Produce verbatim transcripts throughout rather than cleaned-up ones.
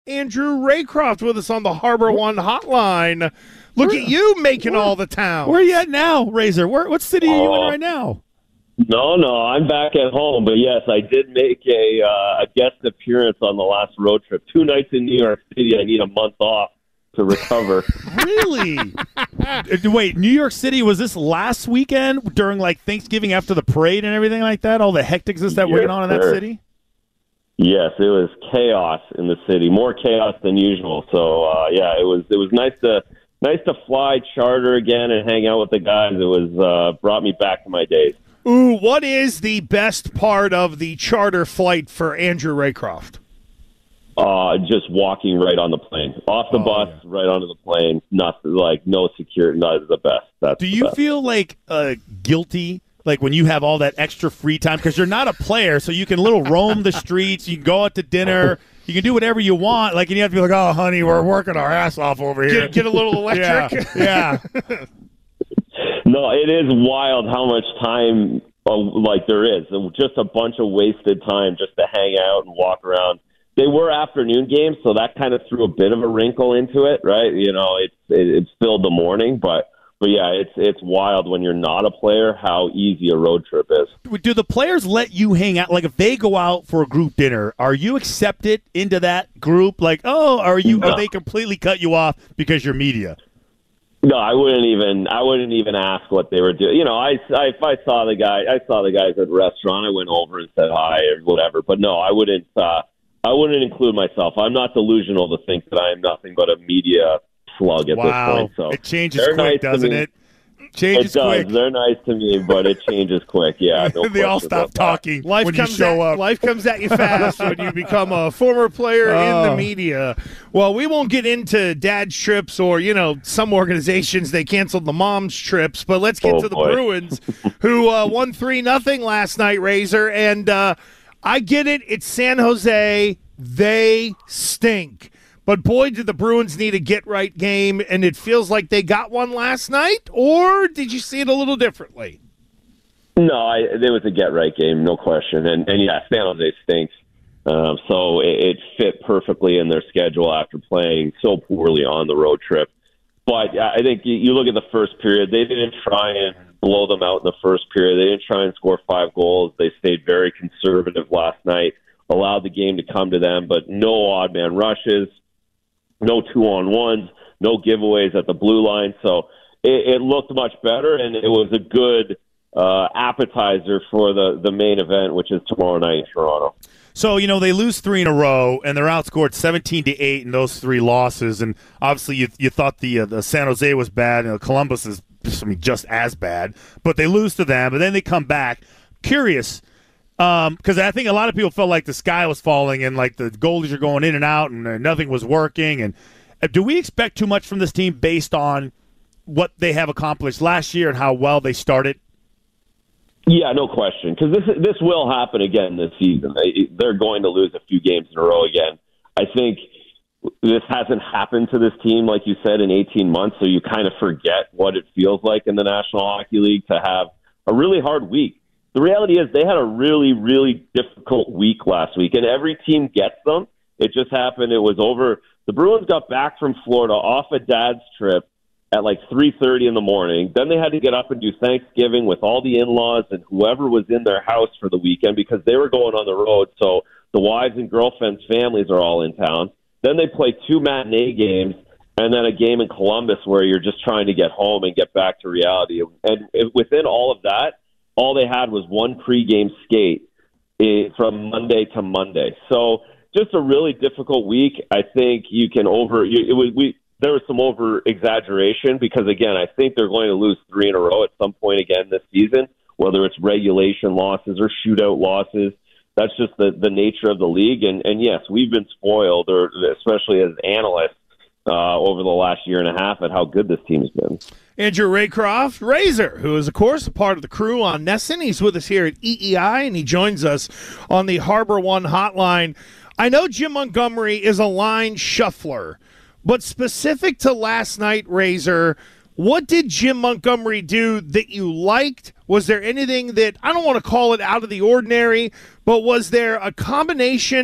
Andrew Raycroft with us on the Harbor One hotline. Look where, at you making where, all the town. Where are you at now, Razor? Where, what city are you uh, in right now? No, no, I'm back at home. But, yes, I did make a, uh, a guest appearance on the last road trip. Two nights in New York City. I need a month off to recover. Really? Wait, New York City, was this last weekend during, like, Thanksgiving after the parade and everything like that? All the hecticness that yes, went on in that sir. city? Yes, it was chaos in the city, more chaos than usual. So, uh, yeah, it was it was nice to nice to fly charter again and hang out with the guys. It was uh, brought me back to my days. Ooh, what is the best part of the charter flight for Andrew Raycroft? Uh, just walking right on the plane, off the oh, bus, yeah. right onto the plane. Nothing like no security. That is the best. That's Do the you best. feel like uh, guilty? Like when you have all that extra free time, because you're not a player, so you can little roam the streets, you can go out to dinner, you can do whatever you want. Like, and you have to be like, "Oh, honey, we're working our ass off over here." Get, get a little electric. yeah. yeah. No, it is wild how much time uh, like there is. Just a bunch of wasted time just to hang out and walk around. They were afternoon games, so that kind of threw a bit of a wrinkle into it, right? You know, it it, it filled the morning, but. But, yeah, it's it's wild when you're not a player how easy a road trip is. Do the players let you hang out? Like, if they go out for a group dinner, are you accepted into that group? Like, oh, are you? No. Are they completely cut you off because you're media? No, I wouldn't even. I wouldn't even ask what they were doing. You know, I, I if I saw the guy, I saw the guys at the restaurant. I went over and said hi or whatever. But no, I wouldn't. Uh, I wouldn't include myself. I'm not delusional to think that I am nothing but a media slug at wow. this point. So it changes they're quick, nice doesn't it? Changes it does. quick. They're nice to me, but it changes quick. Yeah, no they all question stop about talking Life when you comes show at, up. Life comes at you fast when you become a former player in Oh. the media. Well, we won't get into dad's trips or, you know, some organizations, they canceled the mom's trips, but let's get Oh, to the boy. Bruins, who uh, won three nothing last night, Razor. And uh, I get it. It's San Jose. They stink. But, boy, did the Bruins need a get-right game, and it feels like they got one last night? Or did you see it a little differently? No, I, it was a get-right game, no question. And, and yeah, San Jose stinks. Um, so it, it fit perfectly in their schedule after playing so poorly on the road trip. But I think you, you look at the first period, they didn't try and blow them out in the first period. They didn't try and score five goals. They stayed very conservative last night, allowed the game to come to them, but no odd-man rushes. No two-on-ones, no giveaways at the blue line. So it, it looked much better, and it was a good uh, appetizer for the, the main event, which is tomorrow night in Toronto. So, you know, they lose three in a row, and they're outscored seventeen to eight in those three losses. And obviously you you thought the, uh, the San Jose was bad, and Columbus is I mean, just as bad. But they lose to them, and then they come back. Curious, because um, I think a lot of people felt like the sky was falling and like the goalies are going in and out and uh, nothing was working. And uh, do we expect too much from this team based on what they have accomplished last year and how well they started? Yeah, no question. Because this this will happen again this season. They, they're going to lose a few games in a row again. I think this hasn't happened to this team, like you said, in eighteen months. So you kind of forget what it feels like in the National Hockey League to have a really hard week. The reality is they had a really, really difficult week last week, and every team gets them. It just happened. It was over. The Bruins got back from Florida off a dad's trip at like three thirty in the morning. Then they had to get up and do Thanksgiving with all the in-laws and whoever was in their house for the weekend because they were going on the road. So the wives and girlfriends' families are all in town. Then they play two matinee games and then a game in Columbus where you're just trying to get home and get back to reality. And within all of that, all they had was one pregame skate from Monday to Monday. So just a really difficult week. I think you can over you, it was, we there was some over exaggeration because again, I think they're going to lose three in a row at some point again this season, whether it's regulation losses or shootout losses. That's just the, the nature of the league. And, and yes, we've been spoiled, or especially as analysts, uh, over the last year and a half at how good this team's been. Andrew Raycroft, Razor, who is, of course, a part of the crew on Nesson. He's with us here at E E I, and he joins us on the Harbor One hotline. I know Jim Montgomery is a line shuffler, but specific to last night, Razor, what did Jim Montgomery do that you liked? Was there anything that, I don't want to call it out of the ordinary, but was there a combination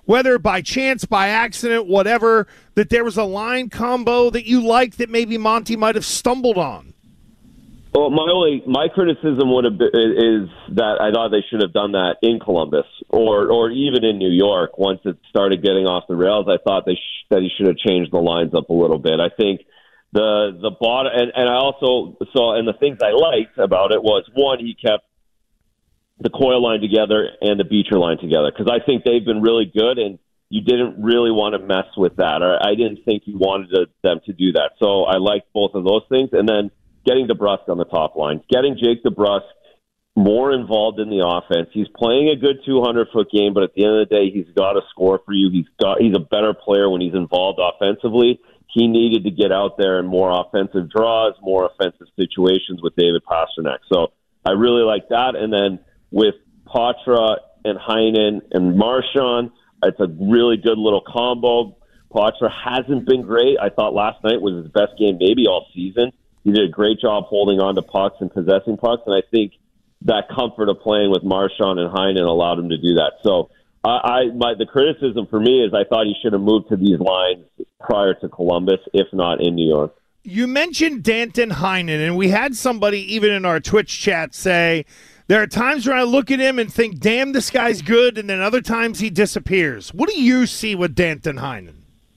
whether by chance, by accident, whatever, that there was a line combo that you liked that maybe Monty might have stumbled on? Well, my only my criticism would have been, is that I thought they should have done that in Columbus or or even in New York. Once it started getting off the rails, I thought they sh- that he should have changed the lines up a little bit. I think the the bottom and, and I also saw and the things I liked about it was one, he kept the Coyle line together and the Beecher line together because I think they've been really good and you didn't really want to mess with that. Or I didn't think you wanted to, them to do that. So I liked both of those things, and then getting DeBrusk on the top line, getting Jake DeBrusk more involved in the offense. He's playing a good two hundred foot game, but at the end of the day, he's got to score for you. He's got he's a better player when he's involved offensively. He needed to get out there in more offensive draws, more offensive situations with David Pastrnak. So I really like that. And then with Poitras and Heinen and Marchand, it's a really good little combo. Poitras hasn't been great. I thought last night was his best game maybe all season. He did a great job holding on to pucks and possessing pucks, and I think that comfort of playing with Marchand and Heinen allowed him to do that. So I, I my the criticism for me is I thought he should have moved to these lines prior to Columbus, if not in New York. You mentioned Danton Heinen, and we had somebody even in our Twitch chat say there are times where I look at him and think, damn, this guy's good, and then other times he disappears. What do you see with Danton Heinen?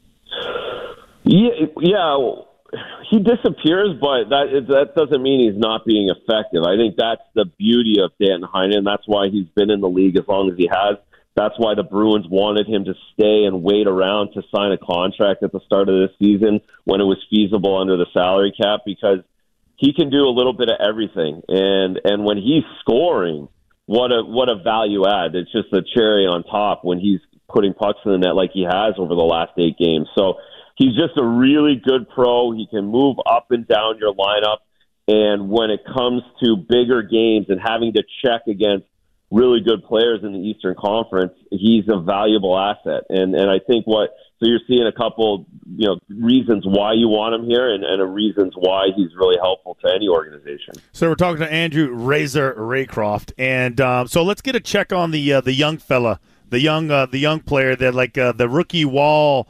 Yeah, yeah, he disappears, but that that doesn't mean he's not being effective. I think that's the beauty of Danton Heinen. That's why he's been in the league as long as he has. That's why the Bruins wanted him to stay and wait around to sign a contract at the start of this season when it was feasible under the salary cap, because he can do a little bit of everything. And and when he's scoring, what a what a value add. It's just a cherry on top when he's putting pucks in the net like he has over the last eight games. So he's just a really good pro. He can move up and down your lineup. And when it comes to bigger games and having to check against really good players in the Eastern Conference, he's a valuable asset. And and I think what so you're seeing a couple, you know, reasons why you want him here, and, and a reasons why he's really helpful to any organization. So we're talking to Andrew Razor Raycroft, and um, so let's get a check on the uh, the young fella, the young uh, the young player that like uh, the rookie wall.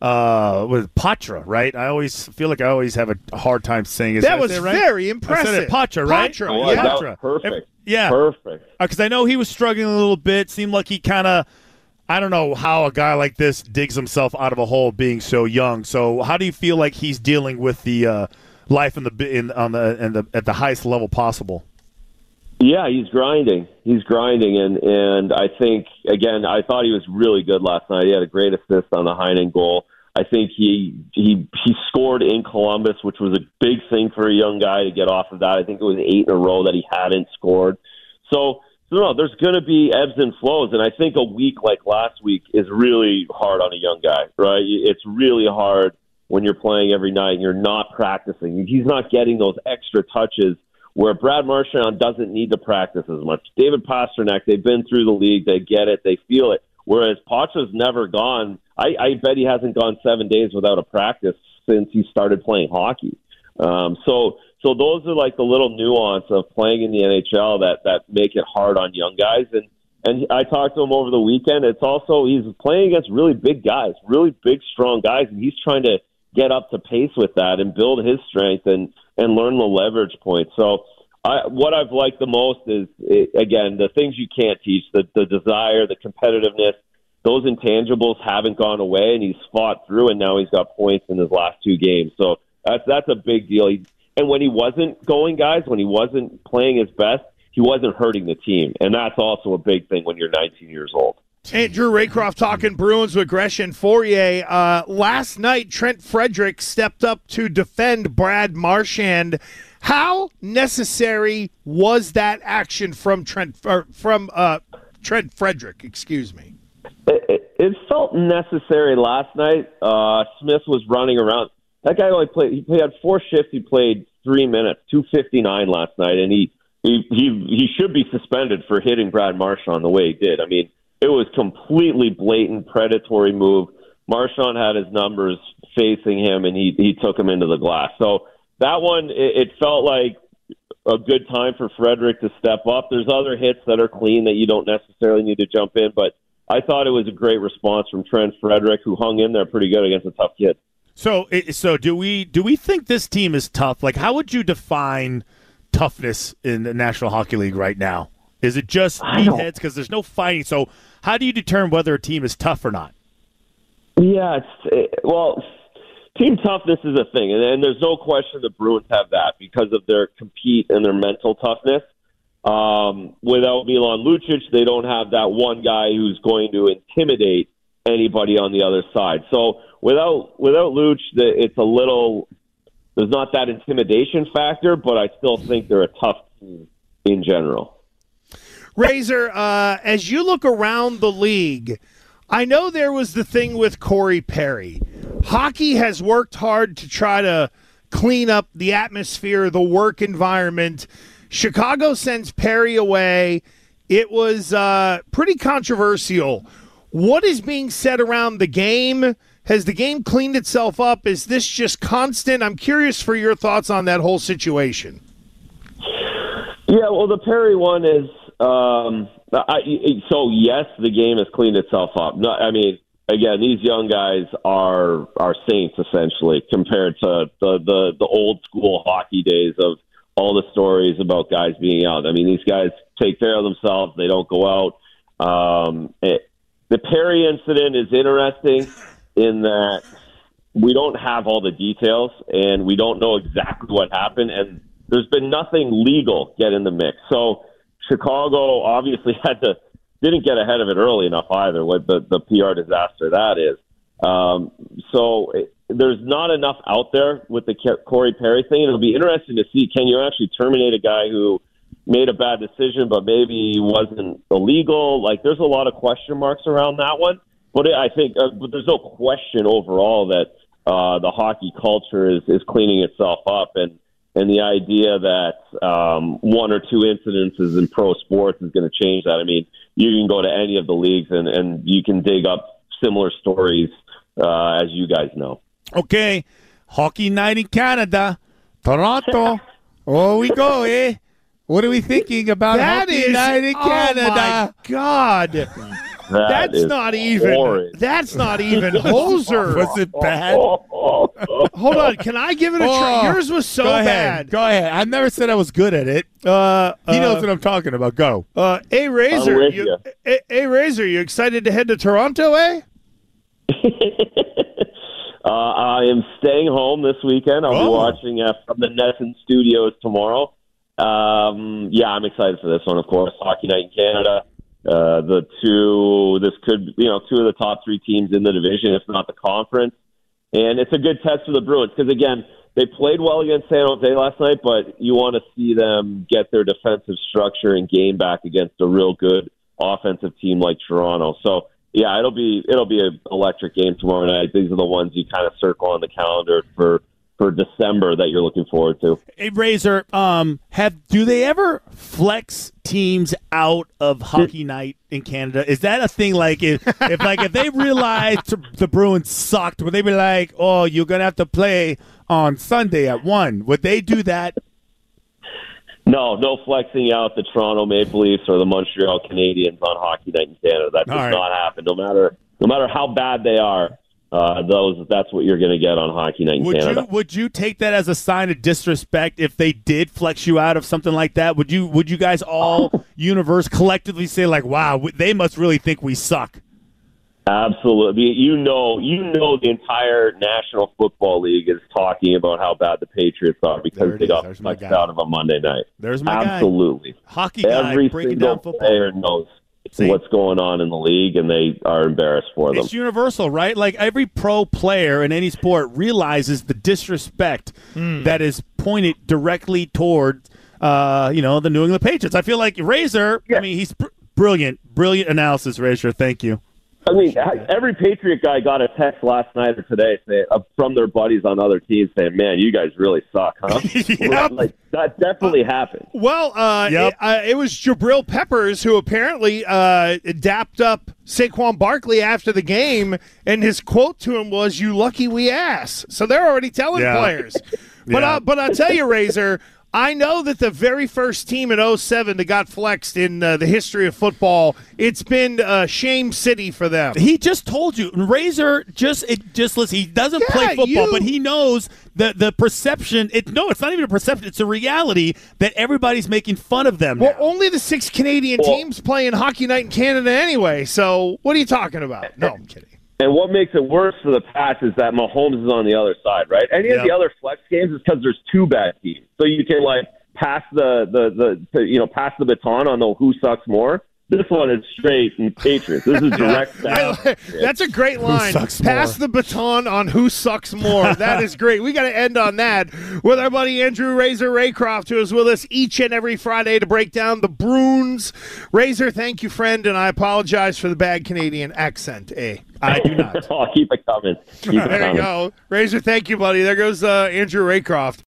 Uh, with Poitras, right? I always feel like I always have a hard time saying it. That was right? very impressive. I said it, Poitras, right? Poitras, Oh, yeah. that was perfect. Yeah. Perfect. Because uh, I know he was struggling a little bit. Seemed like he kind of, I don't know how a guy like this digs himself out of a hole being so young. So how do you feel like he's dealing with the uh, life in the in on the and the at the highest level possible? Yeah, he's grinding. He's grinding, and and I think again, I thought he was really good last night. He had a great assist on the Heinen goal. I think he he he scored in Columbus, which was a big thing for a young guy to get off of that. I think it was eight in a row that he hadn't scored. So, so no, there's going to be ebbs and flows, and I think a week like last week is really hard on a young guy, right? It's really hard when you're playing every night and you're not practicing. He's not getting those extra touches where Brad Marchand doesn't need to practice as much. David Pastrnak, they've been through the league, they get it, they feel it. Whereas Poitras's never gone. I, I bet he hasn't gone seven days without a practice since he started playing hockey. Um, so, so those are like the little nuance of playing in the N H L that that make it hard on young guys. And and I talked to him over the weekend. It's also he's playing against really big guys, really big, strong guys, and he's trying to get up to pace with that and build his strength and and learn the leverage points. So. I, what I've liked the most is, it, again, the things you can't teach, the, the desire, the competitiveness, those intangibles haven't gone away, and he's fought through, and now he's got points in his last two games. So that's that's a big deal. He, and when he wasn't going, guys, when he wasn't playing his best, he wasn't hurting the team, and that's also a big thing when you're nineteen years old. Andrew Raycroft talking Bruins with Gresham Fourier. Uh, last night, Trent Frederick stepped up to defend Brad Marchand. How necessary was that action from Trent or from uh, Trent Frederick? Excuse me. It, it, it felt necessary last night. Uh, Smith was running around. That guy only played. He played had four shifts. He played three minutes, two fifty nine last night, and he he he he should be suspended for hitting Brad Marchand the way he did. I mean, it was completely blatant predatory move. Marchand had his numbers facing him, and he he took him into the glass. So. That one, it, it felt like a good time for Frederick to step up. There's other hits that are clean that you don't necessarily need to jump in, but I thought it was a great response from Trent Frederick, who hung in there pretty good against a tough kid. So, so do we? Do we think this team is tough? Like, how would you define toughness in the National Hockey League right now? Is it just meatheads? Because there's no fighting. So, how do you determine whether a team is tough or not? Yeah, it's it, well. Team toughness is a thing, and, and there's no question the Bruins have that because of their compete and their mental toughness. Um, without Milan Lucic, they don't have that one guy who's going to intimidate anybody on the other side. So without without Luch, it's a little there's not that intimidation factor, but I still think they're a tough team in general. Razor, uh, as you look around the league, I know there was the thing with Corey Perry. Hockey has worked hard to try to clean up the atmosphere, the work environment. Chicago sends Perry away. It was uh, pretty controversial. What is being said around the game? Has the game cleaned itself up? Is this just constant? I'm curious for your thoughts on that whole situation. Yeah, well, the Perry one is um, I, so yes, the game has cleaned itself up. No, I mean, again, these young guys are are saints essentially compared to the, the, the old school hockey days of all the stories about guys being out. I mean, these guys take care of themselves. They don't go out. Um, it, the Perry incident is interesting in that we don't have all the details and we don't know exactly what happened. And there's been nothing legal get in the mix. So Chicago obviously had to didn't get ahead of it early enough either. What the, the P R disaster that is. Um, so it, there's not enough out there with the Corey Perry thing. It'll be interesting to see, can you actually terminate a guy who made a bad decision but maybe wasn't illegal? Like, there's a lot of question marks around that one. But I think uh, but there's no question overall that uh, the hockey culture is, is cleaning itself up. And, and the idea that um, one or two incidences in pro sports is going to change that. I mean, you can go to any of the leagues and, and you can dig up similar stories, uh, as you guys know. Okay, Hockey Night in Canada, Toronto. Oh, we go, eh? What are we thinking about that Hockey is, Night in Canada? Oh, my God. That that's not even. horrid. That's not even Hoser. Was it bad? Hold on. Can I give it a try? Oh, Yours was so go ahead. bad. Go ahead. I never said I was good at it. Uh, he knows uh, what I'm talking about. Go. Uh, hey, Razor. I'm with You, you. hey, hey, Razor, you excited to head to Toronto, eh? uh, I am staying home this weekend. I'll Oh. be watching uh, from the Nesson Studios tomorrow. Um, yeah, I'm excited for this one, of course. Hockey Night in Canada. Uh, the two, this could, you know, two of the top three teams in the division, if not the conference. And it's a good test for the Bruins because, again, they played well against San Jose last night, but you want to see them get their defensive structure and game back against a real good offensive team like Toronto. So, yeah, it'll be it'll be an electric game tomorrow night. These are the ones you kind of circle on the calendar for for December that you're looking forward to. Hey, Razor, um, have do they ever flex teams out of Hockey Night in Canada? Is that a thing? Like, if, if like if they realized the Bruins sucked, would they be like, "Oh, you're gonna have to play on Sunday at one"? Would they do that? No, no flexing out the Toronto Maple Leafs or the Montreal Canadiens on Hockey Night in Canada. That does All right. not happen. No matter no matter how bad they are. Uh, those that's what you're going to get on Hockey Night in Would Canada. you would you take that as a sign of disrespect if they did flex you out of something like that? Would you would you guys all universe collectively say like, "Wow, they must really think we suck"? Absolutely. You know, you know, the entire National Football League is talking about how bad the Patriots are There because it they is. got There's my flexed guy. out of a Monday night. There's my guy. Absolutely. Hockey guy Every breaking single down football. player knows See? what's going on in the league, and they are embarrassed for them. It's universal, right? Like every pro player in any sport realizes the disrespect Hmm. that is pointed directly toward, uh, you know, the New England Patriots. I feel like Razor. I mean, he's br- brilliant, brilliant analysis, Razor. Thank you. I mean, every Patriot guy got a text last night or today say, uh, from their buddies on other teams saying, "Man, you guys really suck, huh?" Yep. Like, that definitely happened. Well, uh, Yep. it, uh, it was Jabril Peppers who apparently uh, dapped up Saquon Barkley after the game, and his quote to him was, "You lucky we ass." So they're already telling Yeah. players. But Yeah. uh, but I'll tell you, Razor, I know that the very first team in oh seven that got flexed in uh, the history of football, it's been uh, Shame City for them. He just told you. Razor just it just listen. He doesn't Yeah, play football, you- but he knows the the perception. It no, it's not even a perception. It's a reality that everybody's making fun of them. Well, now. only the six Canadian Well- teams play in Hockey Night in Canada anyway, so what are you talking about? No, I'm kidding. And what makes it worse for the Pats is that Mahomes is on the other side, right? Any Yeah. of the other flex games is because there's two bad teams, so you can like pass the the the to, you know pass the baton on the who sucks more. This one is straight and Patriots. This is direct. I- that's a great line. sucks Pass more? the baton on who sucks more. That is great. We got to end on that with our buddy Andrew Razor Raycroft, who is with us each and every Friday to break down the Bruins. Razor, thank you, friend, and I apologize for the bad Canadian accent. Eh? I do not. I'll keep it coming. Keep it There coming. you go. Razor, thank you, buddy. There goes uh, Andrew Raycroft.